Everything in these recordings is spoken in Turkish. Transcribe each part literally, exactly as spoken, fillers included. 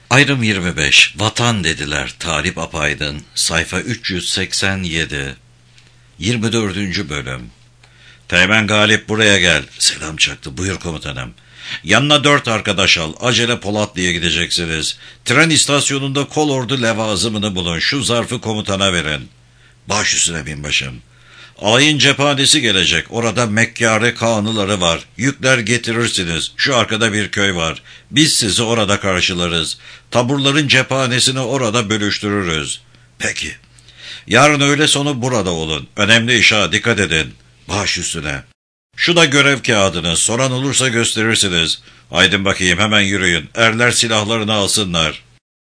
Ayrım yirmi beş. Vatan dediler. Talip Apaydın. Sayfa üç yüz seksen yedi. yirmi dördüncü bölüm. Teğmen Galip, buraya gel. Selam çaktı. Buyur komutanım. Yanına dört arkadaş al. Acele Polatlı'ya gideceksiniz. Tren istasyonunda kolordu levazımını bulun. Şu zarfı komutana verin. Baş üstüne binbaşım. Alayın cephanesi gelecek. Orada Mekkâre kanıları var. Yükler getirirsiniz. Şu arkada bir köy var. Biz sizi orada karşılarız. Taburların cephanesini orada bölüştürürüz. Peki. Yarın öğle sonu burada olun. Önemli işe dikkat edin. Baş üstüne. Şu da görev kağıdınız. Soran olursa gösterirsiniz. Haydin bakayım, hemen yürüyün. Erler silahlarını alsınlar.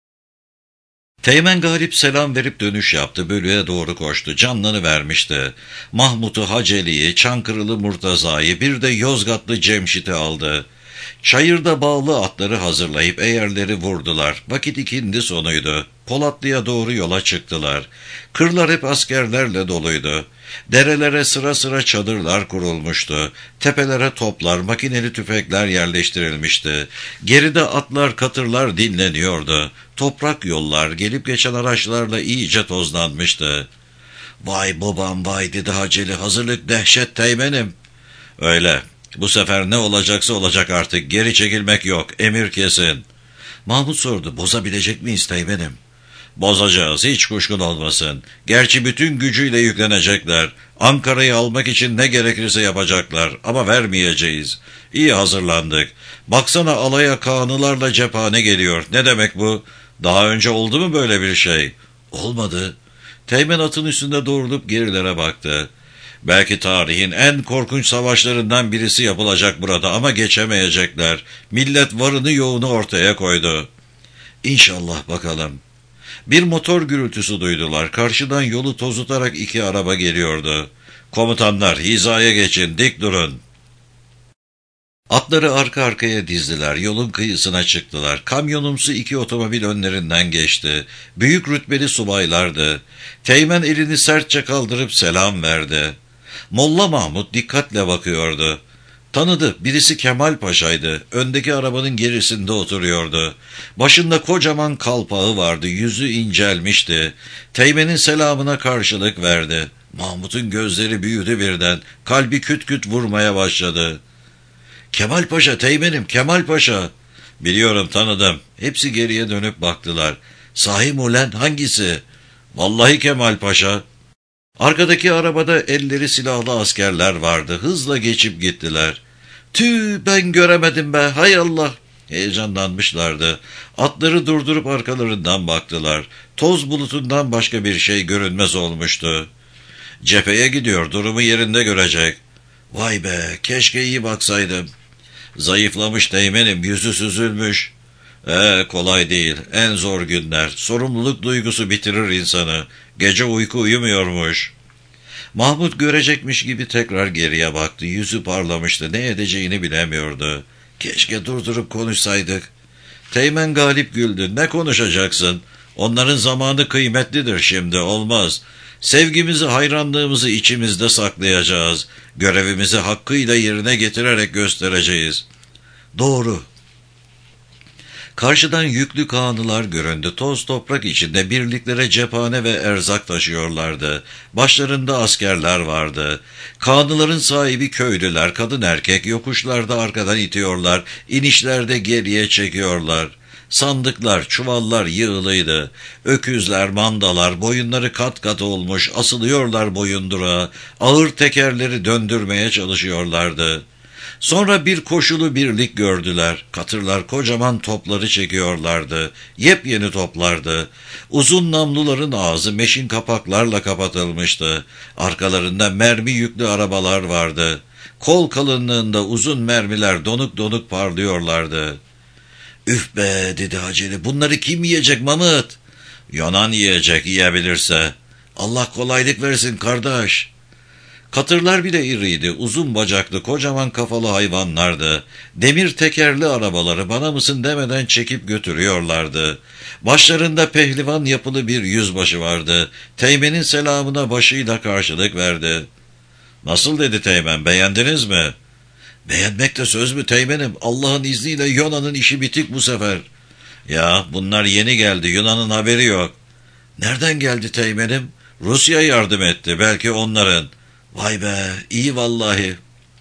Teğmen Galip selam verip dönüş yaptı. Bölüğe doğru koştu. Canlarını vermişti. Mahmut'u, Haceli'yi, Çankırılı Murtaza'yı, bir de Yozgatlı Cemşit'i aldı. Çayırda bağlı atları hazırlayıp eğerleri vurdular. Vakit ikindi sonuydu. Polatlı'ya doğru yola çıktılar. Kırlar hep askerlerle doluydu. Derelere sıra sıra çadırlar kurulmuştu. Tepelere toplar, makineli tüfekler yerleştirilmişti. Geride atlar, katırlar dinleniyordu. Toprak yollar gelip geçen araçlarla iyice tozlanmıştı. "Vay babam vay," dedi Haceli, "hazırlık dehşet Teğmenim." "Öyle. Bu sefer ne olacaksa olacak artık. Geri çekilmek yok. Emir kesin." Mahmut sordu. "Bozabilecek miyiz Teğmenim?" "Bozacağız. Hiç kuşkun olmasın. Gerçi bütün gücüyle yüklenecekler. Ankara'yı almak için ne gerekirse yapacaklar. Ama vermeyeceğiz. İyi hazırlandık. Baksana, alaya kanılarla cephane geliyor. Ne demek bu? Daha önce oldu mu böyle bir şey?" "Olmadı." Teğmen atın üstünde doğrulup gerilere baktı. "Belki tarihin en korkunç savaşlarından birisi yapılacak burada ama geçemeyecekler. Millet varını yoğunu ortaya koydu." "İnşallah bakalım." Bir motor gürültüsü duydular. Karşıdan yolu tozutarak iki araba geliyordu. "Komutanlar, hizaya geçin, dik durun." Atları arka arkaya dizdiler. Yolun kıyısına çıktılar. Kamyonumsu iki otomobil önlerinden geçti. Büyük rütbeli subaylardı. Teğmen elini sertçe kaldırıp selam verdi. Molla Mahmut dikkatle bakıyordu. Tanıdı. Birisi Kemal Paşa'ydı. Öndeki arabanın gerisinde oturuyordu. Başında kocaman kalpağı vardı. Yüzü incelmişti. Teğmen'in selamına karşılık verdi. Mahmut'un gözleri büyüdü birden. Kalbi küt küt vurmaya başladı. "Kemal Paşa Teğmen'im, Kemal Paşa." "Biliyorum, tanıdım." Hepsi geriye dönüp baktılar. "Sahi mi ulen, hangisi?" "Vallahi Kemal Paşa." Arkadaki arabada elleri silahlı askerler vardı. Hızla geçip gittiler. "Tüh, ben göremedim be, hay Allah." Heyecanlanmışlardı. Atları durdurup arkalarından baktılar. Toz bulutundan başka bir şey görünmez olmuştu. "Cepheye gidiyor, durumu yerinde görecek." "Vay be, keşke iyi baksaydım." "Zayıflamış Teğmenim, yüzü süzülmüş." Ee, kolay değil. En zor günler. Sorumluluk duygusu bitirir insanı. Gece uyku uyumuyormuş. Mahmut görecekmiş gibi tekrar geriye baktı. Yüzü parlamıştı. Ne edeceğini bilemiyordu. "Keşke durdurup konuşsaydık." Teğmen Galip güldü. "Ne konuşacaksın? Onların zamanı kıymetlidir şimdi. Olmaz. Sevgimizi, hayranlığımızı içimizde saklayacağız. Görevimizi hakkıyla yerine getirerek göstereceğiz." "Doğru." Karşıdan yüklü kağanılar göründü. Toz toprak içinde birliklere cephane ve erzak taşıyorlardı. Başlarında askerler vardı. Kağanıların sahibi köylüler, kadın erkek, yokuşlarda arkadan itiyorlar, inişlerde geriye çekiyorlar. Sandıklar, çuvallar yığılıydı. Öküzler, mandalar, boyunları kat kat olmuş, asılıyorlar boyundura. Ağır tekerleri döndürmeye çalışıyorlardı. Sonra bir koşulu birlik gördüler. Katırlar kocaman topları çekiyorlardı. Yepyeni toplardı. Uzun namluların ağzı meşin kapaklarla kapatılmıştı. Arkalarında mermi yüklü arabalar vardı. Kol kalınlığında uzun mermiler donuk donuk parlıyorlardı. "Üf be," dedi Haceli, "bunları kim yiyecek Mahmut?" "Yonan yiyecek, yiyebilirse." "Allah kolaylık versin kardeş." Katırlar bile iriydi, uzun bacaklı, kocaman kafalı hayvanlardı. Demir tekerli arabaları bana mısın demeden çekip götürüyorlardı. Başlarında pehlivan yapılı bir yüzbaşı vardı. Teğmen'in selamına başıyla karşılık verdi. "Nasıl?" dedi Teğmen, "beğendiniz mi?" "Beğenmek de söz mü Teğmen'im? Allah'ın izniyle Yonan'ın işi bitik bu sefer." Ya bunlar yeni geldi, Yunan'ın haberi yok. Nereden geldi Teğmen'im? Rusya yardım etti, belki onların. Vay be, iyi vallahi.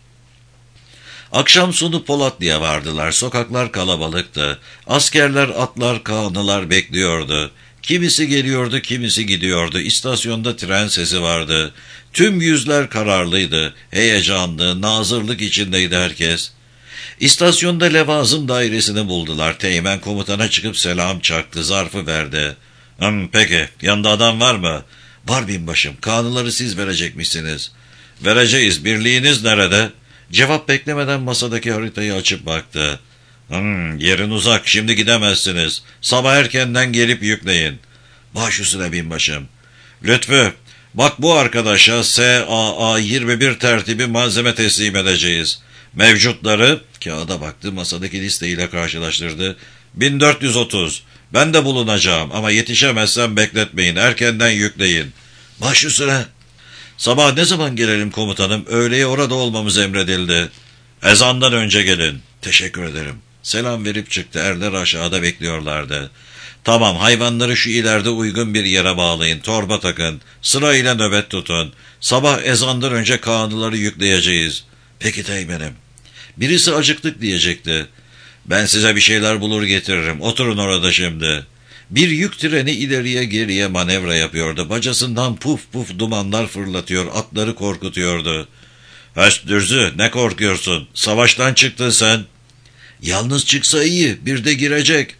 Akşam sonu Polatlı'ya vardılar. Sokaklar kalabalıktı. Askerler, atlar, kağnılar bekliyordu. Kimisi geliyordu, kimisi gidiyordu. İstasyonda tren sesi vardı. Tüm yüzler kararlıydı. Heyecanlı, nazırlık içindeydi herkes. İstasyonda levazım dairesini buldular. Teğmen komutana çıkıp selam çaktı, zarfı verdi. Hım, peki, yanında adam var mı? Var binbaşım, kanunları siz verecekmişsiniz. Vereceğiz, birliğiniz nerede? Cevap beklemeden masadaki haritayı açıp baktı. Hmm, yerin uzak, şimdi gidemezsiniz. Sabah erkenden gelip yükleyin. Baş üstüne binbaşım. Lütfü, bak bu arkadaşa S A A yirmi bir tertibi malzeme teslim edeceğiz. Mevcutları, kağıda baktı, masadaki listeyle karşılaştırdı. bin dört yüz otuz. Ben de bulunacağım ama yetişemezsem bekletmeyin, erkenden yükleyin. Baş üstüne. Sabah ne zaman gelelim komutanım? Öğleye orada olmamız emredildi. Ezandan önce gelin. Teşekkür ederim. Selam verip çıktı. Erler aşağıda bekliyorlardı. Tamam, hayvanları şu ileride uygun bir yere bağlayın. Torba takın. Sırayla nöbet tutun. Sabah ezandan önce kanunları yükleyeceğiz. Peki Teğmenim. Birisi acıktık diyecekti. Ben size bir şeyler bulur getiririm. Oturun orada şimdi. Bir yük treni ileriye geriye manevra yapıyordu. Bacasından puf puf dumanlar fırlatıyor, atları korkutuyordu. Höst Dürzü, ne korkuyorsun? Savaştan çıktın sen. Yalnız çıksa iyi, bir de girecek.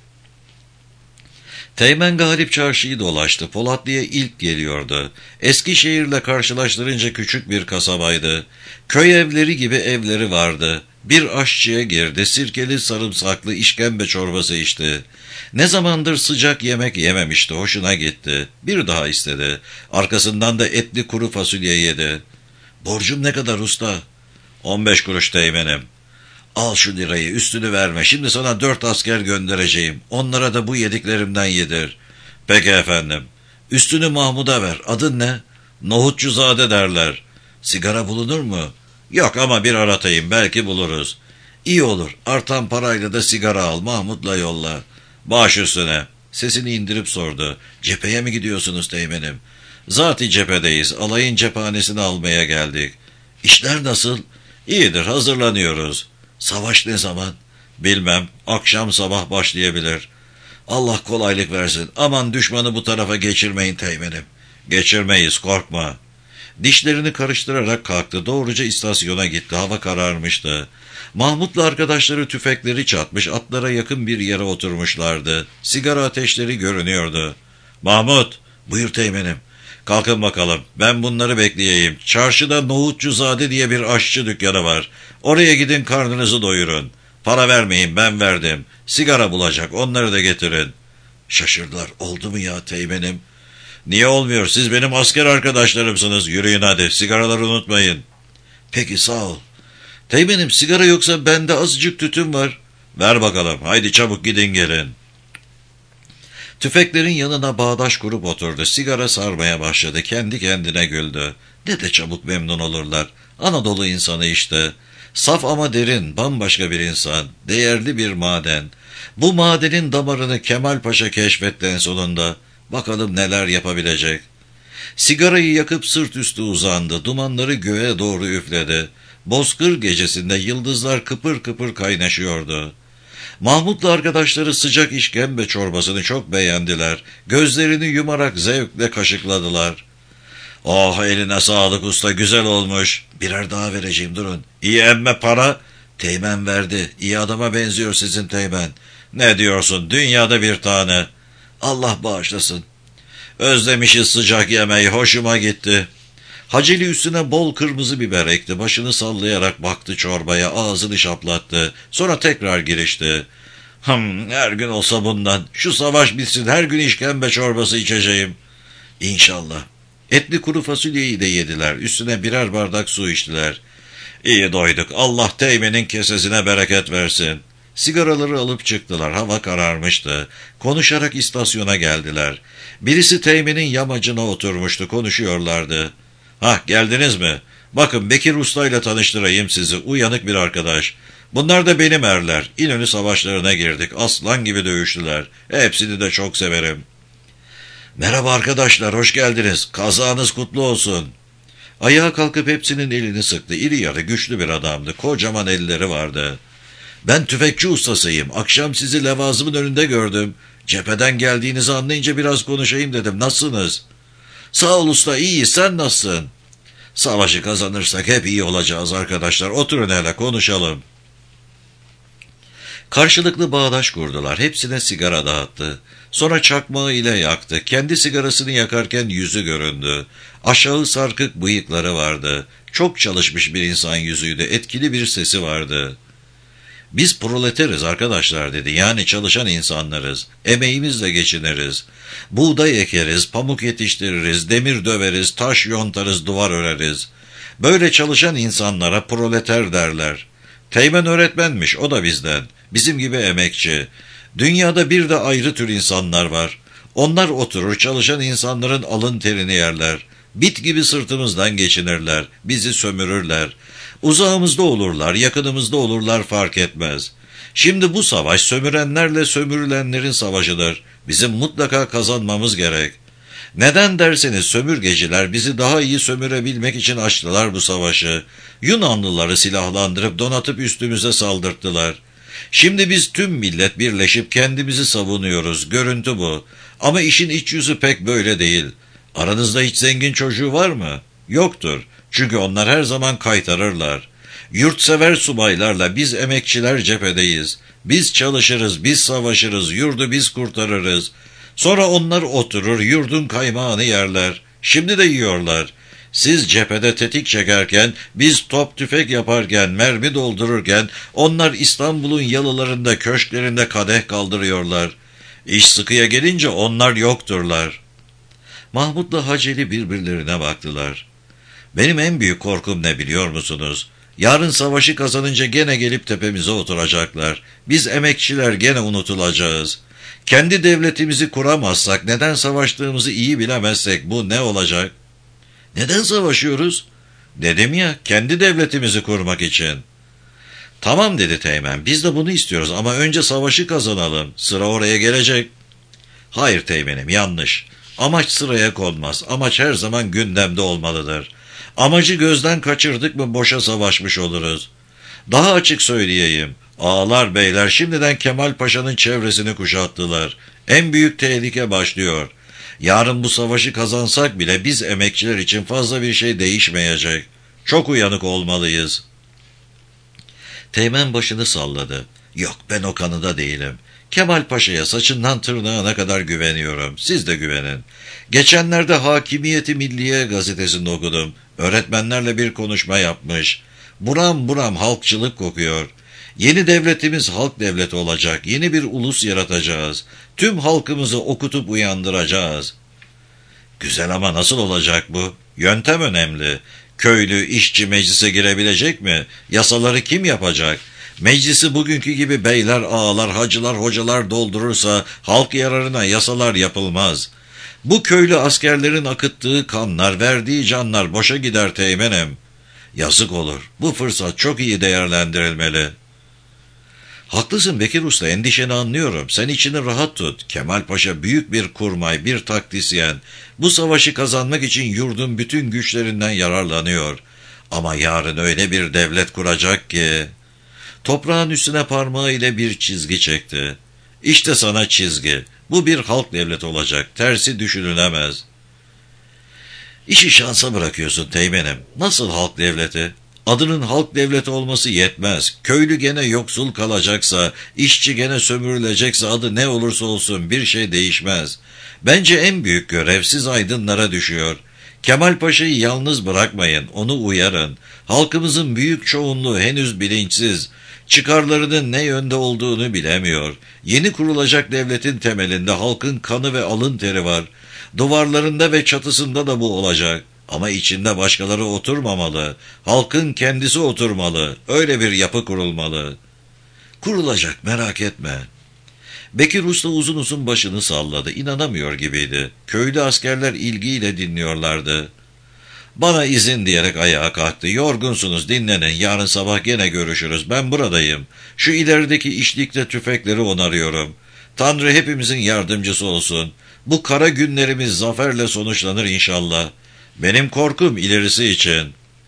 Teğmen Galip çarşıyı dolaştı. Polatlı'ya ilk geliyordu. Eskişehir'le karşılaştırınca küçük bir kasabaydı. Köy evleri gibi evleri vardı. Bir aşçıya girdi. Sirkeli sarımsaklı işkembe çorbası içti. Ne zamandır sıcak yemek yememişti. Hoşuna gitti. Bir daha istedi. Arkasından da etli kuru fasulye yedi. Borcum ne kadar usta? On beş kuruş Teğmenim. Al şu lirayı, üstünü verme. Şimdi sana dört asker göndereceğim. Onlara da bu yediklerimden yedir. Peki efendim. Üstünü Mahmud'a ver. Adın ne? Nohutçuzade derler. Sigara bulunur mu? Yok ama bir aratayım, belki buluruz. İyi olur. Artan parayla da sigara al, Mahmud'la yolla. Baş üstüne. Sesini indirip sordu. Cepheye mi gidiyorsunuz Teğmenim? Zati cephedeyiz. Alayın cephanesini almaya geldik. İşler nasıl? İyidir, hazırlanıyoruz. Savaş ne zaman? Bilmem. Akşam sabah başlayabilir. Allah kolaylık versin. Aman düşmanı bu tarafa geçirmeyin Teğmenim. Geçirmeyiz, korkma. Dişlerini karıştırarak kalktı. Doğruca istasyona gitti. Hava kararmıştı. Mahmut'la arkadaşları tüfekleri çatmış, atlara yakın bir yere oturmuşlardı. Sigara ateşleri görünüyordu. Mahmut, buyur Teğmenim. Kalkın bakalım, ben bunları bekleyeyim. Çarşıda Nohutçuzade diye bir aşçı dükkanı var. Oraya gidin, karnınızı doyurun. Para vermeyin, ben verdim. Sigara bulacak, onları da getirin. Şaşırdılar. Oldu mu ya Teğmenim? Niye olmuyor? Siz benim asker arkadaşlarımsınız. Yürüyün hadi, sigaraları unutmayın. Peki, sağ ol. Teğmenim, sigara yoksa bende azıcık tütün var. Ver bakalım, haydi çabuk gidin gelin. Tüfeklerin yanına bağdaş kurup oturdu. Sigara sarmaya başladı. Kendi kendine güldü. Ne de çabuk memnun olurlar. Anadolu insanı işte. Saf ama derin, bambaşka bir insan. Değerli bir maden. Bu madenin damarını Kemal Paşa keşfetti en sonunda. Bakalım neler yapabilecek. Sigarayı yakıp sırt üstü uzandı. Dumanları göğe doğru üfledi. Bozkır gecesinde yıldızlar kıpır kıpır kaynaşıyordu. Mahmut'la arkadaşları sıcak işkembe çorbasını çok beğendiler. Gözlerini yumarak zevkle kaşıkladılar. Oh, eline sağlık usta, güzel olmuş. Birer daha vereceğim, durun. İyi emme para. Teğmen verdi. İyi adama benziyor sizin Teğmen. Ne diyorsun, dünyada bir tane. Allah bağışlasın. Özlemişiz sıcak yemeği, hoşuma gitti. Haceli üstüne bol kırmızı biber ekti. Başını sallayarak baktı çorbaya, ağzını şaplattı. Sonra tekrar girişti. Hım, her gün olsa bundan. Şu savaş bitsin, her gün işkembe çorbası içeceğim. İnşallah. Etli kuru fasulyeyi de yediler. Üstüne birer bardak su içtiler. İyi doyduk. Allah Teğmen'in kesesine bereket versin. Sigaraları alıp çıktılar. Hava kararmıştı. Konuşarak istasyona geldiler. Birisi Teğmen'in yamacına oturmuştu. Konuşuyorlardı. Hah, geldiniz mi? Bakın, Bekir Usta ile tanıştırayım sizi. Uyanık bir arkadaş. Bunlar da benim erler. İnönü savaşlarına girdik. Aslan gibi dövüştüler. Hepsini de çok severim. Merhaba arkadaşlar, hoş geldiniz. Kazanız kutlu olsun. Ayağa kalkıp hepsinin elini sıktı. İri yarı güçlü bir adamdı. Kocaman elleri vardı. Ben tüfekçi ustasıyım. Akşam sizi levazımın önünde gördüm. Cepheden geldiğinizi anlayınca biraz konuşayım dedim. Nasılsınız? Sağ ol usta, iyi. Sen nasılsın? Savaşı kazanırsak hep iyi olacağız arkadaşlar. Oturun hele konuşalım. Karşılıklı bağdaş kurdular. Hepsine sigara dağıttı. Sonra çakmağı ile yaktı. Kendi sigarasını yakarken yüzü göründü. Aşağı sarkık bıyıkları vardı. Çok çalışmış bir insan yüzüydü. Etkili bir sesi vardı. Biz proleteriz arkadaşlar dedi. Yani çalışan insanlarız. Emeğimizle geçiniriz. Buğday ekeriz, pamuk yetiştiririz, demir döveriz, taş yontarız, duvar öreriz. Böyle çalışan insanlara proleter derler. Teğmen öğretmenmiş, o da bizden. Bizim gibi emekçi. Dünyada bir de ayrı tür insanlar var. Onlar oturur çalışan insanların alın terini yerler. Bit gibi sırtımızdan geçinirler. Bizi sömürürler. Uzağımızda olurlar, yakınımızda olurlar fark etmez. Şimdi bu savaş sömürenlerle sömürülenlerin savaşıdır. Bizim mutlaka kazanmamız gerek. Neden derseniz sömürgeciler bizi daha iyi sömürebilmek için açtılar bu savaşı. Yunanlıları silahlandırıp donatıp üstümüze saldırttılar. Şimdi biz tüm millet birleşip kendimizi savunuyoruz. Görüntü bu. Ama işin iç yüzü pek böyle değil. Aranızda hiç zengin çocuğu var mı? Yoktur. Çünkü onlar her zaman kaytarırlar. Yurtsever subaylarla biz emekçiler cephedeyiz. Biz çalışırız, biz savaşırız, yurdu biz kurtarırız. Sonra onlar oturur, yurdun kaymağını yerler. Şimdi de yiyorlar. Siz cephede tetik çekerken, biz top tüfek yaparken, mermi doldururken, onlar İstanbul'un yalılarında, köşklerinde kadeh kaldırıyorlar. İş sıkıya gelince onlar yokturlar. Mahmut'la Haceli birbirlerine baktılar. Benim en büyük korkum ne biliyor musunuz? Yarın savaşı kazanınca gene gelip tepemize oturacaklar. Biz emekçiler gene unutulacağız. Kendi devletimizi kuramazsak, neden savaştığımızı iyi bilemezsek bu ne olacak? Neden savaşıyoruz? Dedim ya, kendi devletimizi kurmak için. Tamam dedi Teğmen, biz de bunu istiyoruz ama önce savaşı kazanalım. Sıra oraya gelecek. Hayır Teğmenim, yanlış. Amaç sıraya konmaz. Amaç her zaman gündemde olmalıdır. Amacı gözden kaçırdık mı boşa savaşmış oluruz. Daha açık söyleyeyim. Ağalar beyler şimdiden Kemal Paşa'nın çevresini kuşattılar. En büyük tehlike başlıyor. Yarın bu savaşı kazansak bile biz emekçiler için fazla bir şey değişmeyecek. Çok uyanık olmalıyız. Teğmen başını salladı. Yok, ben o kanıda değilim. Kemal Paşa'ya saçından tırnağına kadar güveniyorum. Siz de güvenin. Geçenlerde Hakimiyeti Milliye gazetesinde okudum. Öğretmenlerle bir konuşma yapmış. Buram buram halkçılık kokuyor. Yeni devletimiz halk devleti olacak. Yeni bir ulus yaratacağız. Tüm halkımızı okutup uyandıracağız. Güzel ama nasıl olacak bu? Yöntem önemli. Köylü, işçi meclise girebilecek mi? Yasaları kim yapacak? Meclisi bugünkü gibi beyler, ağalar, hacılar, hocalar doldurursa halk yararına yasalar yapılmaz. Bu köylü askerlerin akıttığı kanlar, verdiği canlar boşa gider Teğmenim. Yazık olur. Bu fırsat çok iyi değerlendirilmeli. Haklısın Bekir Usta, endişeni anlıyorum. Sen içini rahat tut. Kemal Paşa büyük bir kurmay, bir taktisyen. Bu savaşı kazanmak için yurdun bütün güçlerinden yararlanıyor. Ama yarın öyle bir devlet kuracak ki... Toprağın üstüne parmağıyla bir çizgi çekti. İşte sana çizgi. Bu bir halk devleti olacak. Tersi düşünülemez. İşi şansa bırakıyorsun Teğmenim. Nasıl halk devleti? Adının halk devleti olması yetmez. Köylü gene yoksul kalacaksa, işçi gene sömürülecekse adı ne olursa olsun bir şey değişmez. Bence en büyük görev siz aydınlara düşüyor. Kemal Paşa'yı yalnız bırakmayın, onu uyarın. Halkımızın büyük çoğunluğu henüz bilinçsiz. Çıkarlarının ne yönde olduğunu bilemiyor. Yeni kurulacak devletin temelinde halkın kanı ve alın teri var. Duvarlarında ve çatısında da bu olacak. Ama içinde başkaları oturmamalı. Halkın kendisi oturmalı. Öyle bir yapı kurulmalı. Kurulacak, merak etme. Bekir Usta uzun uzun başını salladı. İnanamıyor gibiydi. Köylü askerler ilgiyle dinliyorlardı. Bana izin diyerek ayağa kalktı. Yorgunsunuz, dinlenin, yarın sabah gene görüşürüz, ben buradayım. Şu ilerideki işlikte tüfekleri onarıyorum. Tanrı hepimizin yardımcısı olsun. Bu kara günlerimiz zaferle sonuçlanır inşallah. Benim korkum ilerisi için.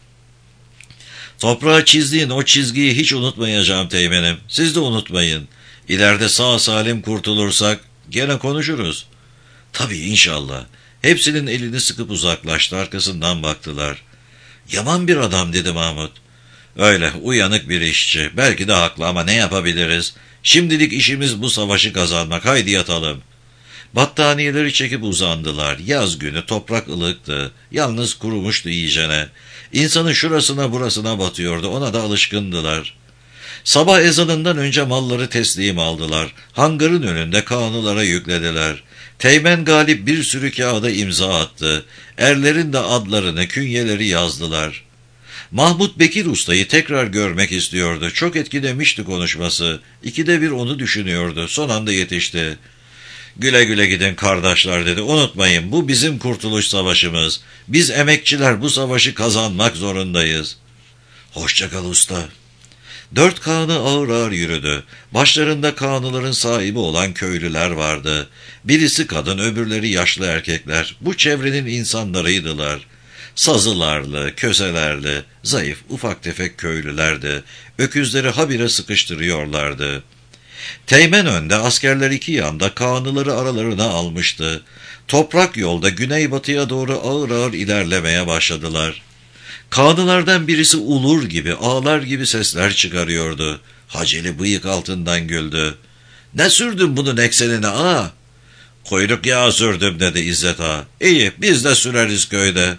Toprağa çizdiğin o çizgiyi hiç unutmayacağım Teğmen'im. Siz de unutmayın. İleride sağ salim kurtulursak gene konuşuruz. Tabii inşallah. Hepsinin elini sıkıp uzaklaştı, arkasından baktılar. Yaman bir adam dedi Mahmut. Öyle, uyanık bir işçi. Belki de haklı ama ne yapabiliriz? Şimdilik işimiz bu savaşı kazanmak. Haydi yatalım. Battaniyeleri çekip uzandılar. Yaz günü, toprak ılıktı. Yalnız kurumuştu iyicene. İnsanın şurasına burasına batıyordu. Ona da alışkındılar. Sabah ezanından önce malları teslim aldılar. Hangarın önünde kanılara yüklediler. Teğmen Galip bir sürü kağıda imza attı. Erlerin de adlarını, künyeleri yazdılar. Mahmut Bekir Usta'yı tekrar görmek istiyordu. Çok etkilemişti konuşması. İkide bir onu düşünüyordu. Son anda yetişti. Güle güle gidin kardeşler dedi. Unutmayın, bu bizim kurtuluş savaşımız. Biz emekçiler bu savaşı kazanmak zorundayız. Hoşça kal usta. Dört kağını ağır ağır yürüdü. Başlarında kağnıların sahibi olan köylüler vardı. Birisi kadın, öbürleri yaşlı erkekler. Bu çevrenin insanlarıydılar. Sazılarlı, köselerli, zayıf, ufak tefek köylülerdi. Öküzleri habire sıkıştırıyorlardı. Teğmen önde, askerler iki yanda kağnıları aralarına almıştı. Toprak yolda güneybatıya doğru ağır ağır ilerlemeye başladılar. Kağnılardan birisi ulur gibi, ağlar gibi sesler çıkarıyordu. Haceli bıyık altından güldü. "Ne sürdün bunun eksenine ağa?" "Kuyruk yağı sürdüm" dedi İzzet ağa. "İyi, biz de süreriz köyde."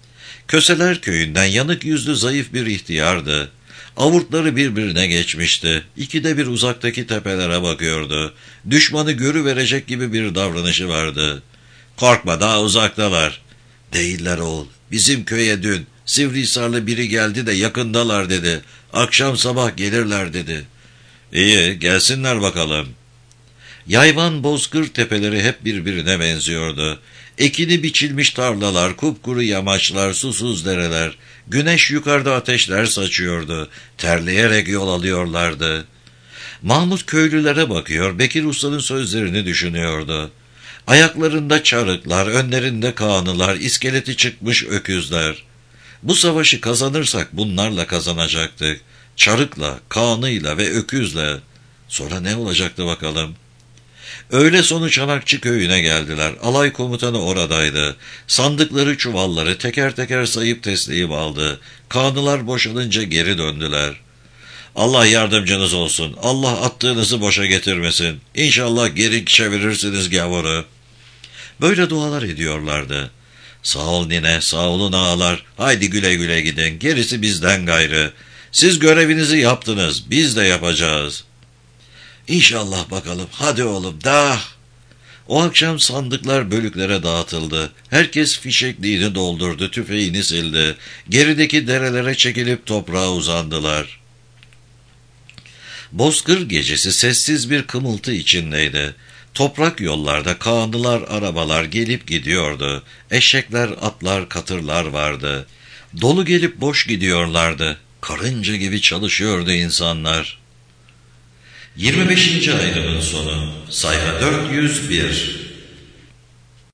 Köseler köyünden yanık yüzlü zayıf bir ihtiyardı. Avurtları birbirine geçmişti. İkide bir uzaktaki tepelere bakıyordu. Düşmanı görüverecek gibi bir davranışı vardı. "Korkma, daha uzaktalar." "Değiller oğul. Bizim köye dün Sivrihisarlı biri geldi de yakındalar dedi. Akşam sabah gelirler dedi." "İyi, gelsinler bakalım." Yayvan bozkır tepeleri hep birbirine benziyordu. Ekini biçilmiş tarlalar, kupkuru yamaçlar, susuz dereler. Güneş yukarıda ateşler saçıyordu. Terleyerek yol alıyorlardı. Mahmut köylülere bakıyor, Bekir Usta'nın sözlerini düşünüyordu. Ayaklarında çarıklar, önlerinde kağnılar, iskeleti çıkmış öküzler. Bu savaşı kazanırsak bunlarla kazanacaktık. Çarıkla, kağnıyla ve öküzle. Sonra ne olacaktı bakalım? Öğle sonu Çanakçı köyüne geldiler. Alay komutanı oradaydı. Sandıkları, çuvalları teker teker sayıp teslim aldı. Kağnılar boşalınca geri döndüler. "Allah yardımcınız olsun. Allah attığınızı boşa getirmesin. İnşallah geri çevirirsiniz gavuru." Böyle dualar ediyorlardı. "Sağ ol nine, sağ olun ağalar. Haydi güle güle gidin. Gerisi bizden gayrı. Siz görevinizi yaptınız. Biz de yapacağız." "İnşallah bakalım. Hadi oğlum, da." O akşam sandıklar bölüklere dağıtıldı. Herkes fişekliğini doldurdu, tüfeğini sildi. Gerideki derelere çekilip toprağa uzandılar. Bozkır gecesi sessiz bir kımıltı içindeydi. Toprak yollarda kağnılar, arabalar gelip gidiyordu. Eşekler, atlar, katırlar vardı. Dolu gelip boş gidiyorlardı. Karınca gibi çalışıyordu insanlar. yirmi beşinci ayrımın sonu. Sayfa dört yüz bir.